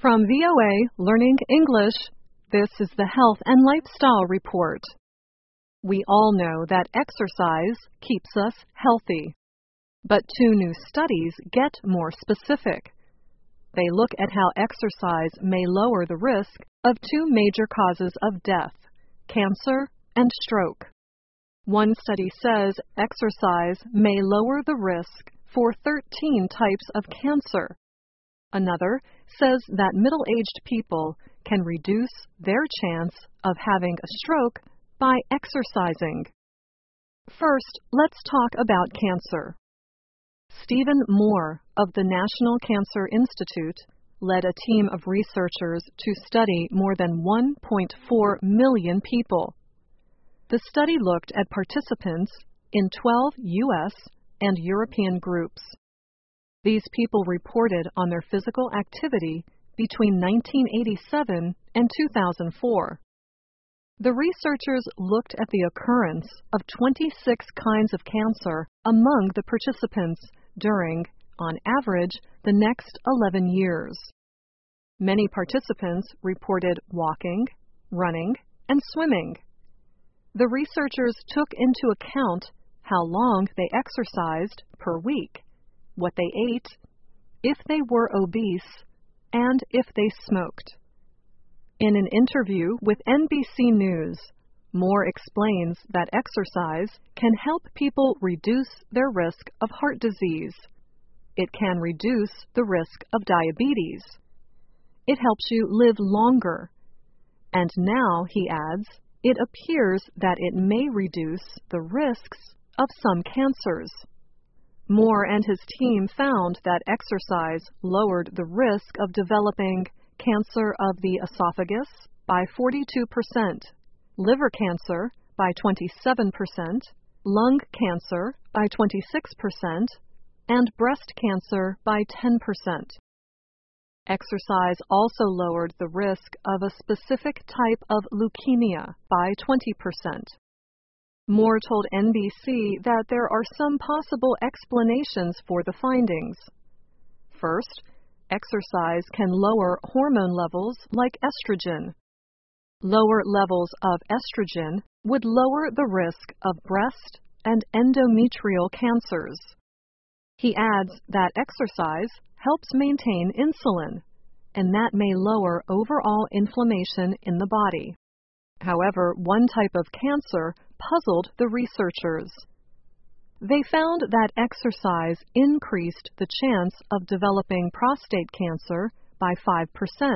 From VOA Learning English, this is the Health and Lifestyle Report. We all know that exercise keeps us healthy. But two new studies get more specific. They look at how exercise may lower the risk of two major causes of death, cancer and stroke. One study says exercise may lower the risk for 13 types of cancer. Another says that middle-aged people can reduce their chance of having a stroke by exercising. First, let's talk about cancer. Stephen Moore of the National Cancer Institute led a team of researchers to study more than 1.4 million people. The study looked at participants in 12 U.S. and European groups. These people reported on their physical activity between 1987 and 2004. The researchers looked at the occurrence of 26 kinds of cancer among the participants during, on average, the next 11 years. Many participants reported walking, running, and swimming. The researchers took into account how long they exercised per week, what they ate, if they were obese, and if they smoked. In an interview with NBC News, Moore explains that exercise can help people reduce their risk of heart disease. It can reduce the risk of diabetes. It helps you live longer. And now, he adds, it appears that it may reduce the risks of some cancers. Moore and his team found that exercise lowered the risk of developing cancer of the esophagus by 42%, liver cancer by 27%, lung cancer by 26%, and breast cancer by 10%. Exercise also lowered the risk of a specific type of leukemia by 20%. Moore told NBC that there are some possible explanations for the findings. First, exercise can lower hormone levels like estrogen. Lower levels of estrogen would lower the risk of breast and endometrial cancers. He adds that exercise helps maintain insulin, and that may lower overall inflammation in the body. However, one type of cancer puzzled the researchers. They found that exercise increased the chance of developing prostate cancer by 5%,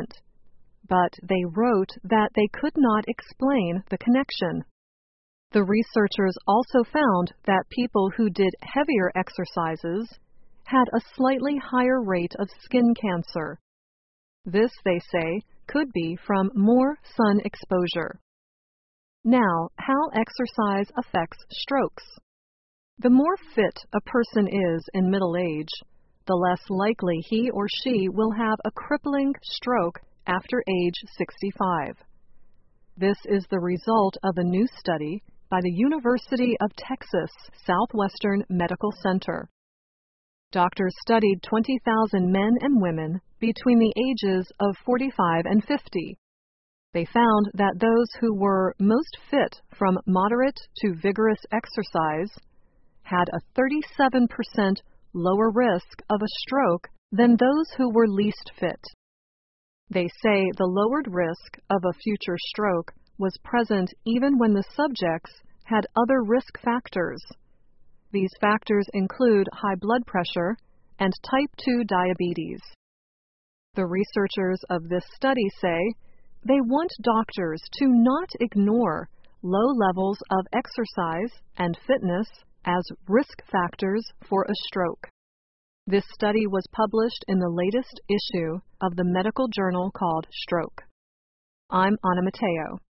but they wrote that they could not explain the connection. The researchers also found that people who did heavier exercises had a slightly higher rate of skin cancer. This, they say, could be from more sun exposure. Now, how exercise affects strokes. The more fit a person is in middle age, the less likely he or she will have a crippling stroke after age 65. This is the result of a new study by the University of Texas Southwestern Medical Center. Doctors studied 20,000 men and women between the ages of 45 and 50. They found that those who were most fit from moderate to vigorous exercise had a 37% lower risk of a stroke than those who were least fit. They say the lowered risk of a future stroke was present even when the subjects had other risk factors. These factors include high blood pressure and type 2 diabetes. The researchers of this study say they want doctors to not ignore low levels of exercise and fitness as risk factors for a stroke. This study was published in the latest issue of the medical journal called Stroke. I'm Anna Matteo.